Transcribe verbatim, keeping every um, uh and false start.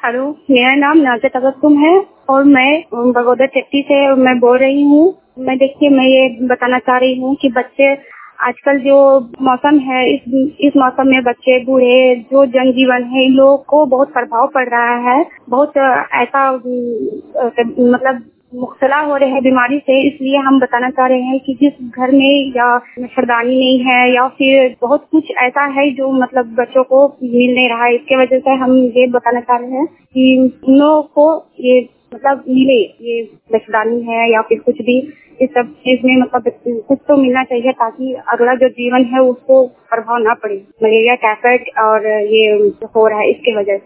Hello, मेरा नाम नाज़िया तबस्सुम है और मैं बगोदर चट्टी से मैं बोल रही हूँ। मैं देखिए मैं ये बताना चाह रही हूँ कि बच्चे आजकल जो मौसम है, इस इस मौसम में बच्चे बूढ़े जो जनजीवन है इन लोगों को बहुत प्रभाव पड़ रहा है। बहुत ऐसा मतलब मुब्तला हो रहे हैं बीमारी से। इसलिए हम बताना चाह रहे हैं कि जिस घर में या मच्छरदानी नहीं है या फिर बहुत कुछ ऐसा है जो मतलब बच्चों को मिल नहीं रहा है, इसके वजह से हम ये बताना चाह रहे हैं कि इन लोगों को ये मतलब मिले, ये मच्छरदानी है या फिर कुछ भी, इस सब चीज में मतलब कुछ तो मिलना चाहिए ताकि अगला जो जीवन है उसको प्रभाव ना पड़े मलेरिया, टाइफाइड और ये हो रहा है इसके वजह से।